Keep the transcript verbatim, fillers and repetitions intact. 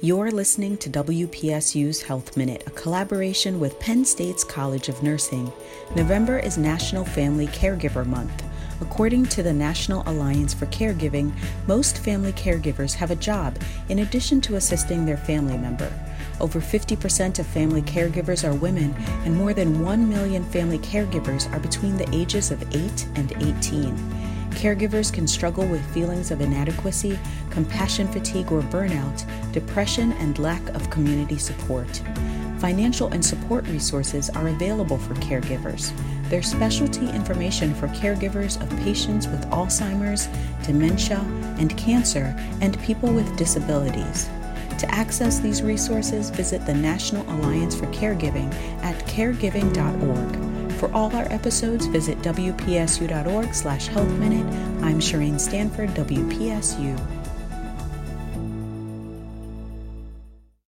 You're listening to W P S U's Health Minute, a collaboration with Penn State's College of Nursing. November is National Family Caregiver Month. According to the National Alliance for Caregiving, most family caregivers have a job in addition to assisting their family member. Over fifty percent of family caregivers are women, and more than one million family caregivers are between the ages of eight and eighteen. Caregivers can struggle with feelings of inadequacy, compassion fatigue or burnout, depression, and lack of community support. Financial and support resources are available for caregivers. There's specialty information for caregivers of patients with Alzheimer's, dementia, and cancer, and people with disabilities. To access these resources, visit the National Alliance for Caregiving at caregiving dot org. For all our episodes, visit W P S U dot org slash health minute. I'm Shireen Stanford, W P S U.